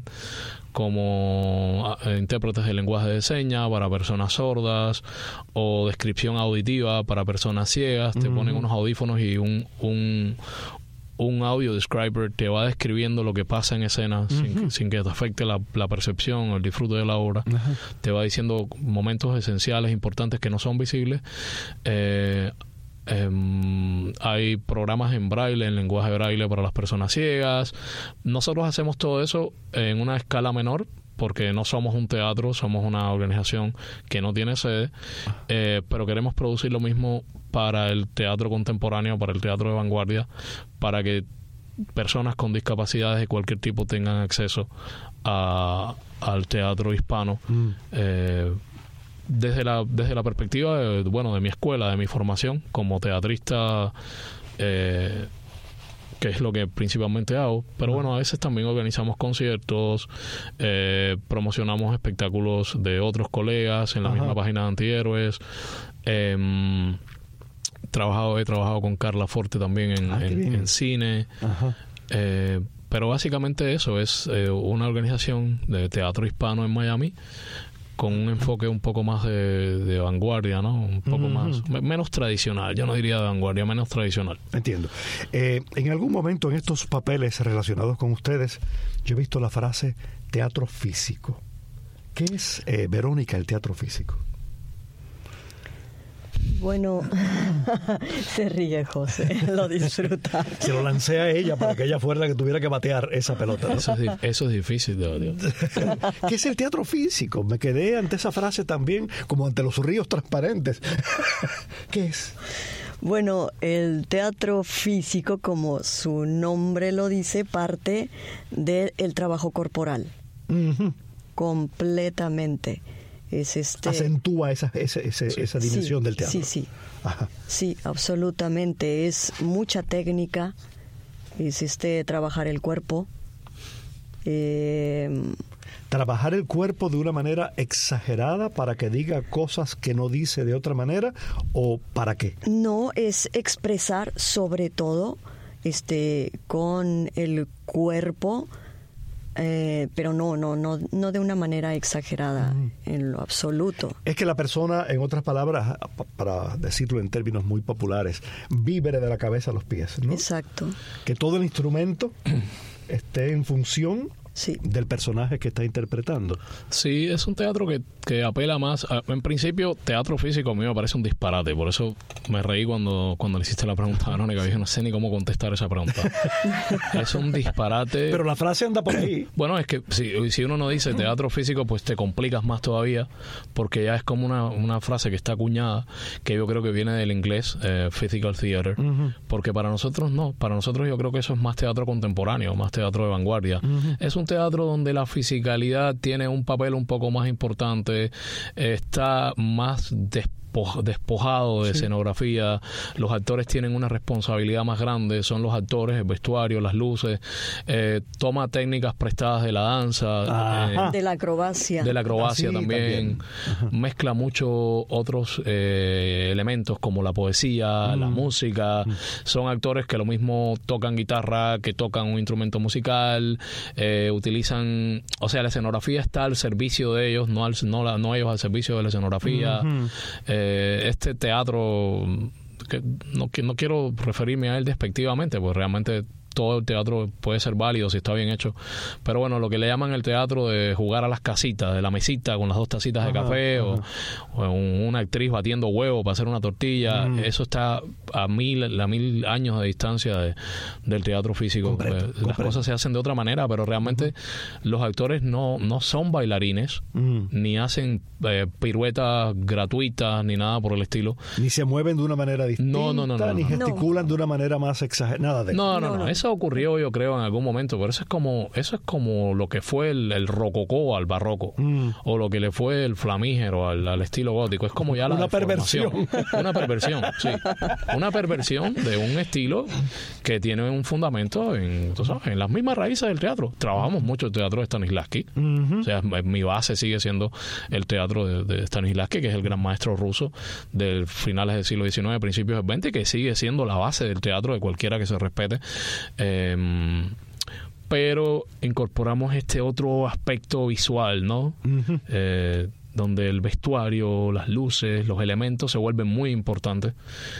como eh, intérpretes de lenguaje de señas para personas sordas, o descripción auditiva para personas ciegas. Te uh-huh. ponen unos audífonos y un, un un audio describer te va describiendo lo que pasa en escena, uh-huh. sin, sin que te afecte la, la percepción o el disfrute de la obra. Uh-huh. Te va diciendo momentos esenciales, importantes, que no son visibles. Eh, eh, hay programas en braille, en lenguaje braille para las personas ciegas. Nosotros hacemos todo eso en una escala menor, porque no somos un teatro, somos una organización que no tiene sede, eh, pero queremos producir lo mismo para el teatro contemporáneo, para el teatro de vanguardia, para que personas con discapacidades de cualquier tipo tengan acceso a, al teatro hispano, mm. eh, desde la desde la perspectiva de, bueno, de mi escuela, de mi formación como teatrista, eh, que es lo que principalmente hago, pero bueno, a veces también organizamos conciertos, eh, promocionamos espectáculos de otros colegas en la Ajá. misma página de Antihéroes. Eh, trabajado, he trabajado con Carla Forte también en, ah, en, en cine. Ajá. Eh, pero básicamente eso es eh, una organización de teatro hispano en Miami, con un enfoque un poco más de, de vanguardia, ¿no? Un poco uh-huh. más, menos tradicional, yo no diría de vanguardia, menos tradicional. Entiendo. Eh, en algún momento en estos papeles relacionados con ustedes, yo he visto la frase teatro físico. ¿Qué es, eh, Verónica, el teatro físico? Bueno, se ríe José, lo disfruta. Se lo lancé a ella para que ella fuera la que tuviera que batear esa pelota, ¿no? Eso es, eso es difícil de odiar. ¿Qué es el teatro físico? Me quedé ante esa frase también, como ante los ríos transparentes. ¿Qué es? Bueno, el teatro físico, como su nombre lo dice, parte del trabajo corporal. Uh-huh. Completamente. Es este... acentúa esa, esa, esa, sí, esa dimensión sí, del teatro. Sí, sí. Ajá. Sí, absolutamente. Es mucha técnica. Es este trabajar el cuerpo. Eh... Trabajar el cuerpo de una manera exagerada para que diga cosas que no dice de otra manera, ¿o para qué? No, es expresar sobre todo este con el cuerpo. Eh, pero no, no, no, no de una manera exagerada, mm. en lo absoluto. Es que la persona, en otras palabras, para decirlo en términos muy populares, vibre de la cabeza a los pies, ¿no? Exacto. Que todo el instrumento esté en función sí. del personaje que está interpretando. Sí, es un teatro que, que apela más a, en principio, teatro físico a mí me parece un disparate, por eso me reí cuando, cuando le hiciste la pregunta a Verónica. Dije, no sé ni cómo contestar esa pregunta. Es un disparate. Pero la frase anda por ahí. Bueno, es que si, si uno no dice teatro físico, pues te complicas más todavía, porque ya es como una, una frase que está acuñada, que yo creo que viene del inglés, eh, physical theater, uh-huh. porque para nosotros no, para nosotros yo creo que eso es más teatro contemporáneo, más teatro de vanguardia. Uh-huh. Es un un teatro donde la fisicalidad tiene un papel un poco más importante, está más despojado despojado de sí. escenografía, los actores tienen una responsabilidad más grande, son los actores, el vestuario, las luces, eh, toma técnicas prestadas de la danza, eh, de la acrobacia, de la acrobacia sí, también, también. mezcla mucho otros eh, elementos como la poesía, mm. la música, mm. son actores que lo mismo tocan guitarra, que tocan un instrumento musical, eh, utilizan, o sea, la escenografía está al servicio de ellos, no, al, no, la, no ellos al servicio de la escenografía. Mm-hmm. eh, Este teatro, que no, que no quiero referirme a él despectivamente, pues realmente todo el teatro puede ser válido si está bien hecho, pero bueno, lo que le llaman el teatro de jugar a las casitas, de la mesita con las dos tacitas ajá, de café o, o una actriz batiendo huevo para hacer una tortilla, mm. eso está a mil, a mil años de distancia de, del teatro físico. Comprendo, las comprendo. cosas se hacen de otra manera, pero realmente uh-huh. los actores no, no son bailarines, mm. ni hacen eh, piruetas gratuitas, ni nada por el estilo. Ni se mueven de una manera distinta, no, no, no, no, ni no. gesticulan no. de una manera más exagerada. De no, no, no, no, no. Eso ocurrió, yo creo, en algún momento, pero eso es como eso es como lo que fue el, el rococó al barroco, mm. o lo que le fue el flamígero al, al estilo gótico. Es como ya la una perversión. Una perversión, sí. Una perversión de un estilo que tiene un fundamento en, tú sabes, en las mismas raíces del teatro. Trabajamos mucho el teatro de Stanislavski. Mm-hmm. O sea, mi base sigue siendo el teatro de, de Stanislavski, que es el gran maestro ruso de finales del siglo diecinueve, principios del veinte, que sigue siendo la base del teatro de cualquiera que se respete. Eh, pero incorporamos este otro aspecto visual, ¿no? Uh-huh. Eh, donde el vestuario, las luces, los elementos se vuelven muy importantes.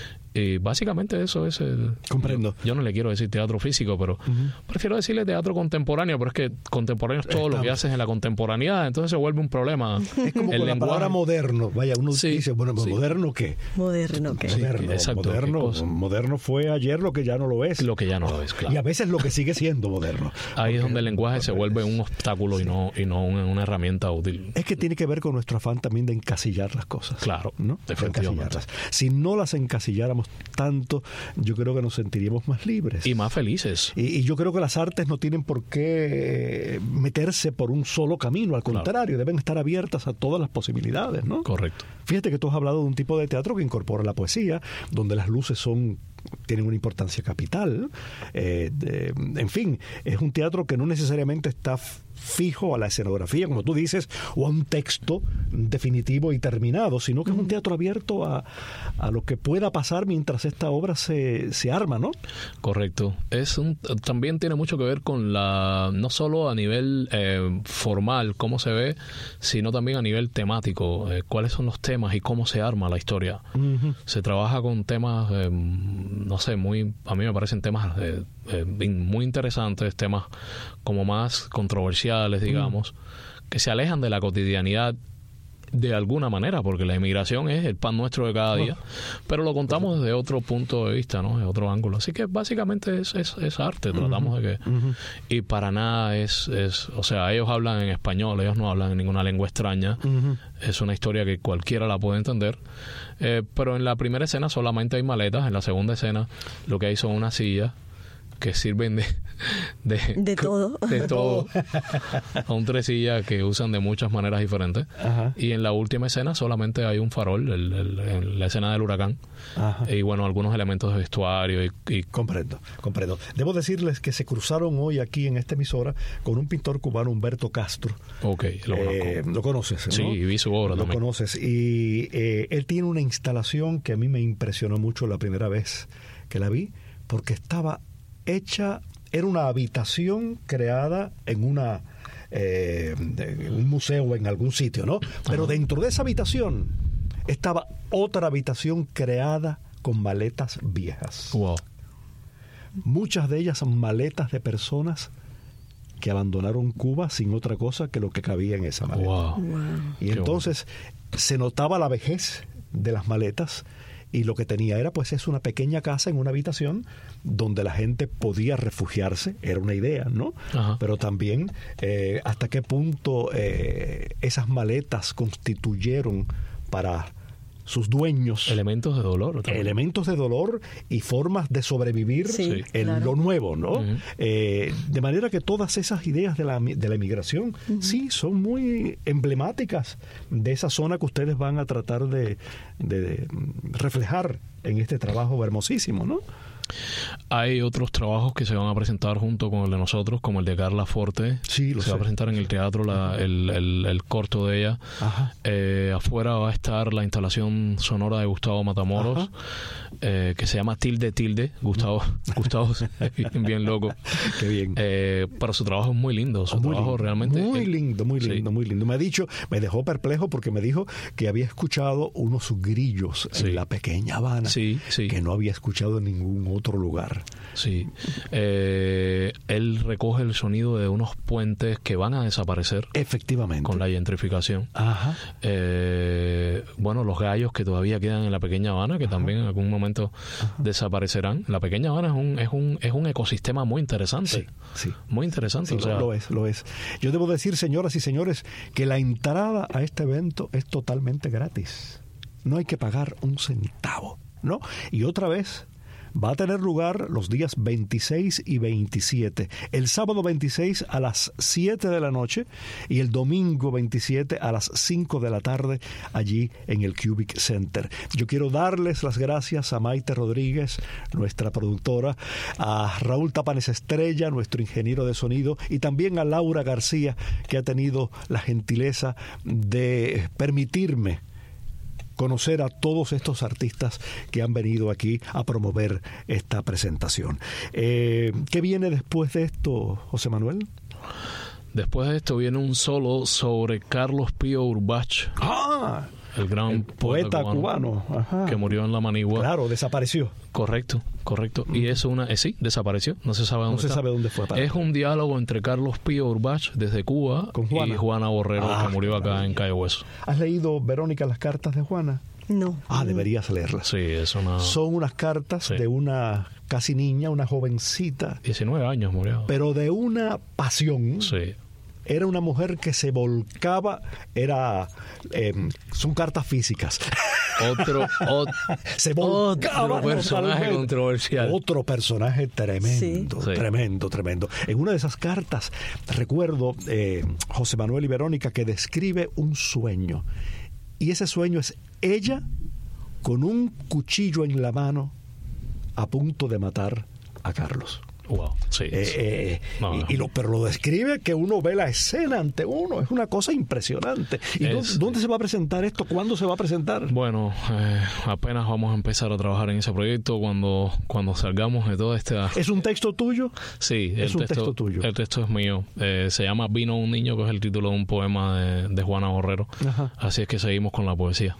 Y básicamente eso es el... Comprendo. Yo, yo no le quiero decir teatro físico, pero uh-huh. prefiero decirle teatro contemporáneo, pero es que contemporáneo es todo Estamos. lo que haces en la contemporaneidad, entonces se vuelve un problema. Es como el con lenguaje. La palabra moderno. Vaya, uno sí, dice, bueno, sí. ¿moderno qué? ¿Moderno qué? Moderno, sí, exacto, moderno, moderno fue ayer lo que ya no lo es. Lo que ya no lo es, claro. Y a veces lo que sigue siendo moderno. Ahí Porque, es donde el lenguaje se vuelve un obstáculo y no, y no una, una herramienta útil. Es que tiene que ver con nuestro afán también de encasillar las cosas. Claro, ¿no? definitivamente. Si no las encasilláramos tanto, yo creo que nos sentiríamos más libres. Y más felices. Y, y yo creo que las artes no tienen por qué meterse por un solo camino, al contrario, claro. deben estar abiertas a todas las posibilidades, ¿no? Correcto. Fíjate que tú has hablado de un tipo de teatro que incorpora la poesía, donde las luces son tienen una importancia capital. Eh, de, en fin, es un teatro que no necesariamente está fijo a la escenografía, como tú dices, o a un texto definitivo y terminado, sino que es un teatro abierto a, a lo que pueda pasar mientras esta obra se, se arma, ¿no? Correcto. Es un, también tiene mucho que ver con la, no solo a nivel eh, formal, cómo se ve, sino también a nivel temático, eh, cuáles son los temas y cómo se arma la historia. Uh-huh. Se trabaja con temas, eh, no sé, muy, a mí me parecen temas eh, eh, muy interesantes, temas como más controversiales, digamos, mm. que se alejan de la cotidianidad de alguna manera, porque la inmigración es el pan nuestro de cada día, oh. pero lo contamos desde otro punto de vista, ¿no? De otro ángulo. Así que básicamente es, es, es arte, uh-huh. tratamos de que... Uh-huh. Y para nada es, es... O sea, ellos hablan en español, ellos no hablan en ninguna lengua extraña. Uh-huh. Es una historia que cualquiera la puede entender. Eh, pero en la primera escena solamente hay maletas, en la segunda escena lo que hay son unas sillas que sirven de de, de todo de todo son tres sillas que usan de muchas maneras diferentes. Ajá. Y en la última escena solamente hay un farol, el, el, el, la escena del huracán. Ajá. Y bueno, algunos elementos de vestuario y, y... comprendo, comprendo. Debo decirles que se cruzaron hoy aquí en esta emisora con un pintor cubano, Humberto Castro. Ok, lo conozco. Eh, lo conoces, ¿no? Sí, vi su obra lo también. Lo conoces y eh, él tiene una instalación que a mí me impresionó mucho la primera vez que la vi, porque estaba hecha, era una habitación creada en una eh, en un museo o en algún sitio, ¿no? Pero Ajá. dentro de esa habitación estaba otra habitación creada con maletas viejas. Wow. Muchas de ellas son maletas de personas que abandonaron Cuba sin otra cosa que lo que cabía en esa maleta. Wow. Wow. Y Qué entonces bueno. se notaba la vejez de las maletas. Y lo que tenía era, pues, es una pequeña casa en una habitación donde la gente podía refugiarse. Era una idea, ¿no? Ajá. Pero también eh, hasta qué punto eh, esas maletas constituyeron para sus dueños. Elementos de dolor. También. Elementos de dolor y formas de sobrevivir sí, en claro. lo nuevo, ¿no? Uh-huh. Eh, de manera que todas esas ideas de la, de la emigración, uh-huh. sí, son muy emblemáticas de esa zona que ustedes van a tratar de, de, de reflejar en este trabajo hermosísimo, ¿no? Hay otros trabajos que se van a presentar junto con el de nosotros, como el de Carla Forte. Sí, lo se sé. va a presentar en el teatro la, el, el, el corto de ella. Eh, afuera va a estar la instalación sonora de Gustavo Matamoros, eh, que se llama Tilde Tilde. Gustavo, Gustavo es bien loco. Qué bien. Eh, pero su trabajo es muy lindo. Su muy trabajo lindo, realmente muy es, lindo, muy lindo, sí. muy lindo. Me ha dicho, me dejó perplejo porque me dijo que había escuchado unos grillos sí. en la pequeña Habana, sí, sí. que no había escuchado en ningún otro lugar. Sí. Eh, él recoge el sonido de unos puentes que van a desaparecer. Efectivamente. Con la gentrificación. Ajá. Eh, bueno, los gallos que todavía quedan en la pequeña Habana, que Ajá. también en algún momento Ajá. desaparecerán. La pequeña Habana es un, es un, es un ecosistema muy interesante. Sí, sí. Muy interesante. Sí, o sea, lo es, lo es. Yo debo decir, señoras y señores, que la entrada a este evento es totalmente gratis. No hay que pagar un centavo, ¿no? Y otra vez, va a tener lugar los días veintiséis y veintisiete. El sábado veintiséis a las siete de la noche y el domingo veintisiete a las cinco de la tarde allí en el Cubic Center. Yo quiero darles las gracias a Maite Rodríguez, nuestra productora, a Raúl Tapanes Estrella, nuestro ingeniero de sonido, y también a Laura García, que ha tenido la gentileza de permitirme conocer a todos estos artistas que han venido aquí a promover esta presentación. Eh, ¿Qué viene después de esto, José Manuel? Después de esto viene un solo sobre Carlos Pío Urbach. ¡Ah! El gran el poeta, poeta cubano, cubano. Ajá. que murió en la Manigua. Claro, desapareció. Correcto, correcto. Y es una, eh, sí, desapareció. No se sabe dónde No se está. sabe dónde fue. Es un diálogo entre Carlos Pío Urbach desde Cuba Con Juana. y Juana Borrero, ah, que murió acá claro. en Cayo Hueso. ¿Has leído, Verónica, las cartas de Juana? No. Ah, deberías leerlas. Sí, es una... Son unas cartas sí. de una casi niña, una jovencita. diecinueve años murió. Pero de una pasión. Sí. Era una mujer que se volcaba, era eh, son cartas físicas. Otro, ot, se volcaba otro personaje totalmente. Controversial. Otro personaje tremendo, sí. tremendo, tremendo. En una de esas cartas recuerdo eh, José Manuel y Verónica que describe un sueño. Y ese sueño es ella con un cuchillo en la mano a punto de matar a Carlos. Wow, sí. Eh, eh, no, no. Y, y lo, pero lo describe que uno ve la escena ante uno. Es una cosa impresionante. ¿Y es, dónde se va a presentar esto? ¿Cuándo se va a presentar? Bueno, eh, apenas vamos a empezar a trabajar en ese proyecto cuando, cuando salgamos de toda esta... ¿Es un texto tuyo? Sí, es el un texto, texto tuyo. El texto es mío. Eh, se llama Vino un niño, que es el título de un poema de, de Juana Borrero. Ajá. Así es que seguimos con la poesía.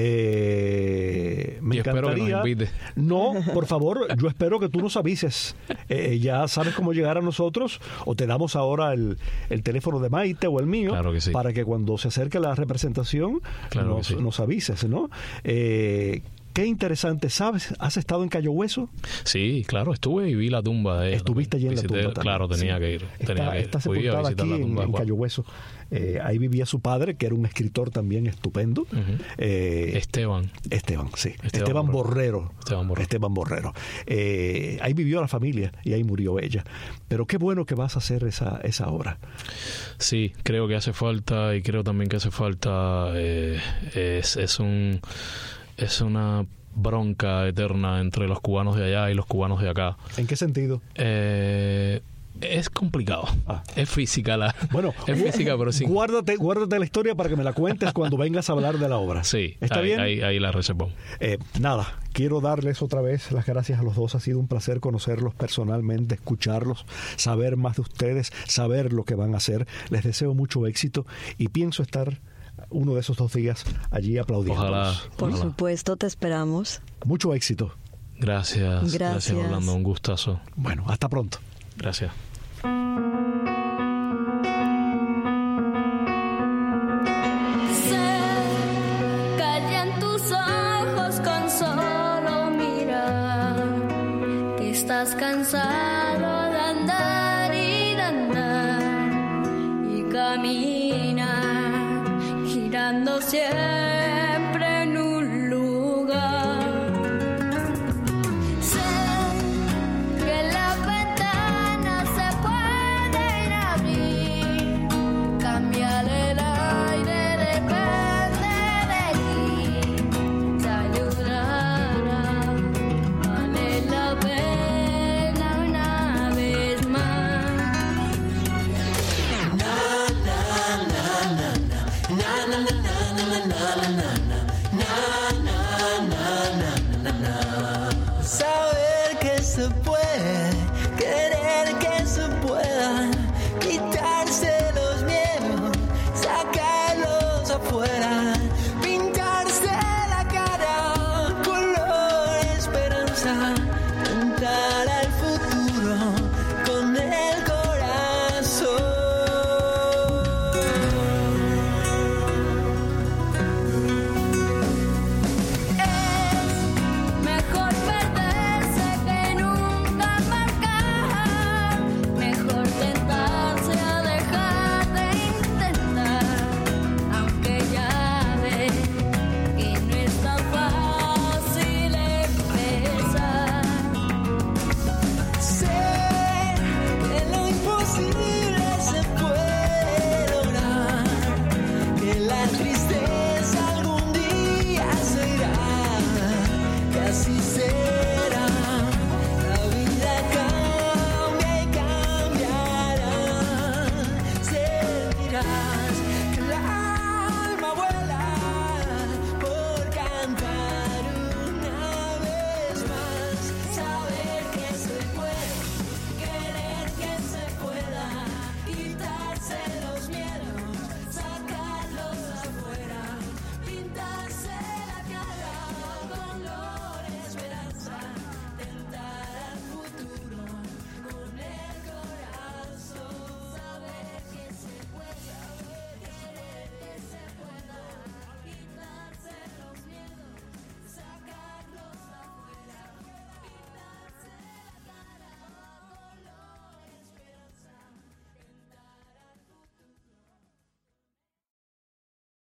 Eh, me y encantaría. espero que nos invites. No, por favor, yo espero que tú nos avises. Eh, ya sabes cómo llegar a nosotros, o te damos ahora el, el teléfono de Maite o el mío, claro que sí. para que cuando se acerque la representación claro nos, que sí. nos avises, ¿no? Eh, Qué interesante, ¿sabes? ¿Has estado en Cayo Hueso? Sí, claro, estuve y vi la tumba de ella. Estuviste allí en Visité, la tumba también. Claro, tenía sí. que ir. Está, tenía que ir. está sepultada aquí en, en Cayo Hueso. Eh, ahí vivía su padre, que era un escritor también estupendo. Uh-huh. eh, Esteban. Esteban, sí. Esteban, Esteban Borrero. Borrero. Esteban Borrero. Esteban Borrero. Eh, ahí vivió la familia y ahí murió ella. Pero qué bueno que vas a hacer esa, esa obra. Sí, creo que hace falta, y creo también que hace falta, eh, es, es un es una bronca eterna entre los cubanos de allá y los cubanos de acá. ¿En qué sentido? Eh, es complicado. Ah. Es física la. Bueno, es física, pero sí. Guárdate, guárdate la historia para que me la cuentes cuando vengas a hablar de la obra. Sí, ¿está ahí, bien? Ahí, ahí la reservo. Eh, nada, quiero darles otra vez las gracias a los dos. Ha sido un placer conocerlos personalmente, escucharlos, saber más de ustedes, saber lo que van a hacer. Les deseo mucho éxito y pienso estar uno de esos dos días allí aplaudiendo. Ojalá. Por ojalá. supuesto, te esperamos. Mucho éxito. Gracias. Gracias. Gracias, Orlando. Un gustazo. Bueno, hasta pronto. Gracias. Sé que en tus ojos con solo mirar que estás cansado de andar y de andar y caminar girando siempre en un lugar. casa.